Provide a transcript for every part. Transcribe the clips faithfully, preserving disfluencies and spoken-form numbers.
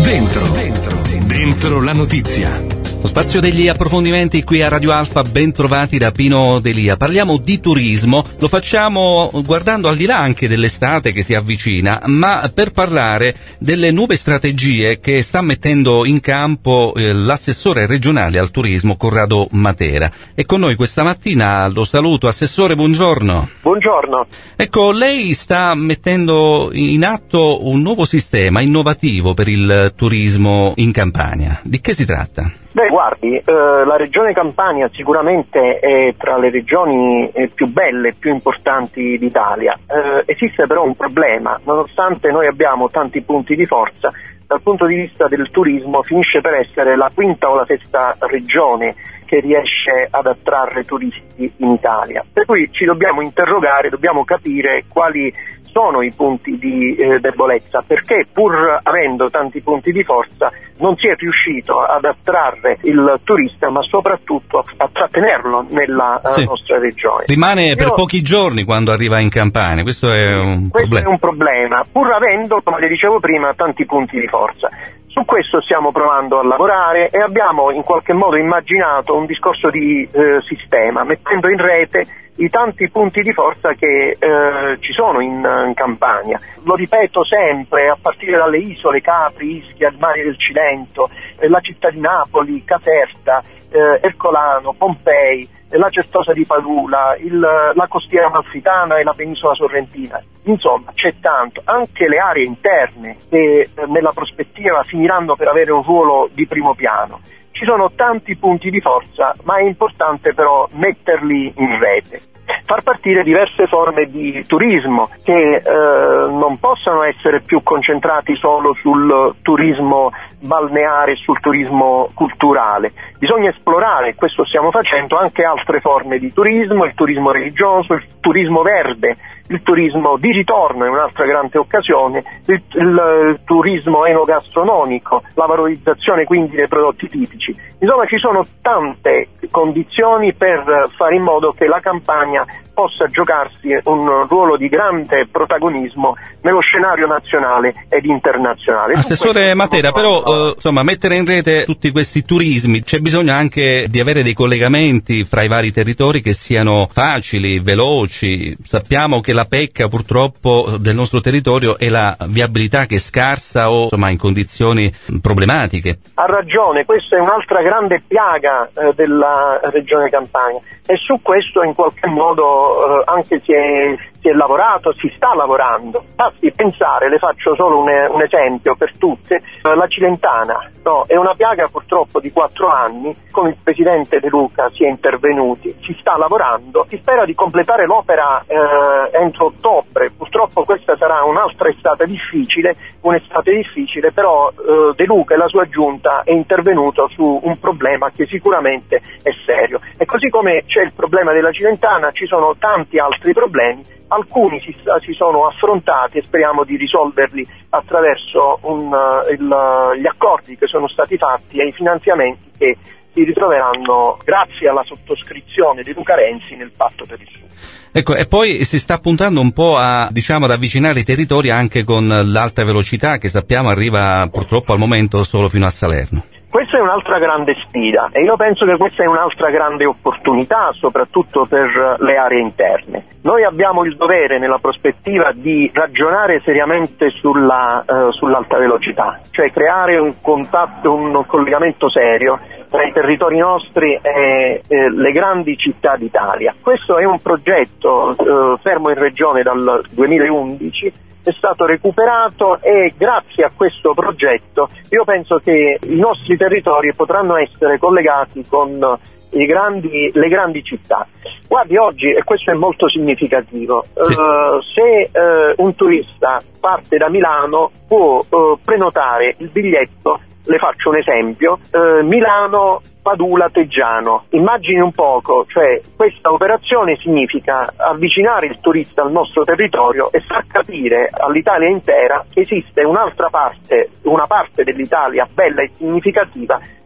Dentro, dentro, dentro la notizia. Lo spazio degli approfondimenti qui a Radio Alfa, ben trovati da Pino D'Elia. Parliamo di turismo, lo facciamo guardando al di là anche dell'estate che si avvicina, ma per parlare delle nuove strategie che sta mettendo in campo eh, l'assessore regionale al turismo Corrado Matera. E con noi questa mattina, lo saluto. Assessore, buongiorno. Buongiorno. Ecco, lei sta mettendo in atto un nuovo sistema innovativo per il turismo in Campania. Di che si tratta? Beh, guardi, eh, la regione Campania sicuramente è tra le regioni eh, più belle e più importanti d'Italia. Eh, esiste però un problema: nonostante noi abbiamo tanti punti di forza, dal punto di vista del turismo finisce per essere la quinta o la sesta regione che riesce ad attrarre turisti in Italia. Per cui ci dobbiamo interrogare, dobbiamo capire quali sono i punti di eh, debolezza, perché pur avendo tanti punti di forza non si è riuscito ad attrarre il turista, ma soprattutto a, a trattenerlo nella uh, sì. nostra regione. Rimane Io, per pochi giorni quando arriva in Campania, questo è un questo problema. è un problema, pur avendo, come le dicevo prima, tanti punti di forza. Su questo stiamo provando a lavorare e abbiamo in qualche modo immaginato un discorso di eh, sistema, mettendo in rete i tanti punti di forza che eh, ci sono in, in Campania. Lo ripeto sempre, a partire dalle isole Capri, Ischia, il mare del Cilento, eh, la città di Napoli, Caserta, eh, Ercolano, Pompei, eh, la Certosa di Padula, il, la costiera amalfitana e la penisola sorrentina. Insomma, c'è tanto. Anche le aree interne che eh, nella prospettiva finiranno per avere un ruolo di primo piano. Ci sono tanti punti di forza, ma è importante però metterli in rete. Far partire diverse forme di turismo che eh, non possano essere più concentrati solo sul turismo balneare, sul turismo culturale. Bisogna esplorare, e questo stiamo facendo, anche altre forme di turismo, il turismo religioso, il turismo verde, il turismo di ritorno è un'altra grande occasione, il, il, il turismo enogastronomico, la valorizzazione quindi dei prodotti tipici. Insomma, ci sono tante condizioni per fare in modo che la Campania possa giocarsi un ruolo di grande protagonismo nello scenario nazionale ed internazionale. Assessore Matera, però eh, insomma, mettere in rete tutti questi turismi, c'è bisogno anche di avere dei collegamenti fra i vari territori che siano facili, veloci. Sappiamo che la pecca purtroppo del nostro territorio è la viabilità, che è scarsa o insomma in condizioni problematiche. Ha ragione, questa è un'altra grande piaga eh, della regione Campania e su questo in qualche modo eh, anche si è, si è lavorato, si sta lavorando. Basti pensare, le faccio solo un, un esempio per tutte, eh, la Cilentana, no, è una piaga purtroppo di quattro anni, con il presidente De Luca si è intervenuti, si sta lavorando, si spera di completare l'opera eh, entro ottobre. Purtroppo questa sarà un'altra estate difficile, un'estate difficile, però eh, De Luca e la sua giunta è intervenuto su un problema che sicuramente è serio. E così come c'è il problema della Cilentana, ci sono tanti altri problemi, alcuni si, si sono affrontati e speriamo di risolverli attraverso un, uh, il, uh, gli accordi che sono stati fatti e i finanziamenti che si ritroveranno grazie alla sottoscrizione di Luca Renzi nel Patto per il Sud. Ecco, e poi si sta puntando un po' a, diciamo, ad avvicinare i territori anche con l'alta velocità che sappiamo arriva purtroppo al momento solo fino a Salerno. Questa è un'altra grande sfida e io penso che questa è un'altra grande opportunità, soprattutto per le aree interne. Noi abbiamo il dovere nella prospettiva di ragionare seriamente sulla, uh, sull'alta velocità, cioè creare un contatto, un collegamento serio tra i territori nostri e eh, le grandi città d'Italia. Questo è un progetto uh, fermo in regione dal duemilaundici, è stato recuperato e grazie a questo progetto io penso che i nostri territori potranno essere collegati con i grandi, le grandi città. Guardi, oggi, e questo è molto significativo, sì. uh, se uh, un turista parte da Milano può uh, prenotare il biglietto, le faccio un esempio, uh, Milano Padula Teggiano. Immagini un poco, cioè questa operazione significa avvicinare il turista al nostro territorio e far capire all'Italia intera che esiste un'altra parte, una parte dell'Italia bella e significativa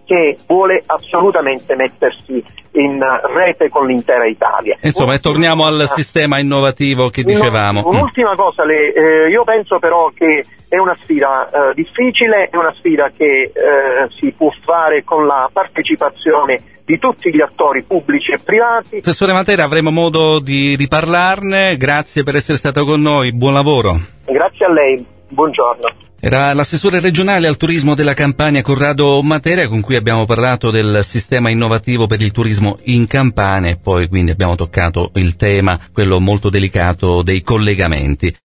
che vuole assolutamente mettersi in rete con l'intera Italia. Insomma, e torniamo al sistema innovativo che dicevamo. No, un'ultima cosa, le, eh, io penso però che è una sfida eh, difficile, è una sfida che eh, si può fare con la partecipazione di tutti gli attori pubblici e privati. Assessore Matera, avremo modo di riparlarne, grazie per essere stato con noi, buon lavoro. Grazie a lei, buongiorno. Era l'assessore regionale al turismo della Campania Corrado Matera, con cui abbiamo parlato del sistema innovativo per il turismo in Campania e poi quindi abbiamo toccato il tema, quello molto delicato dei collegamenti.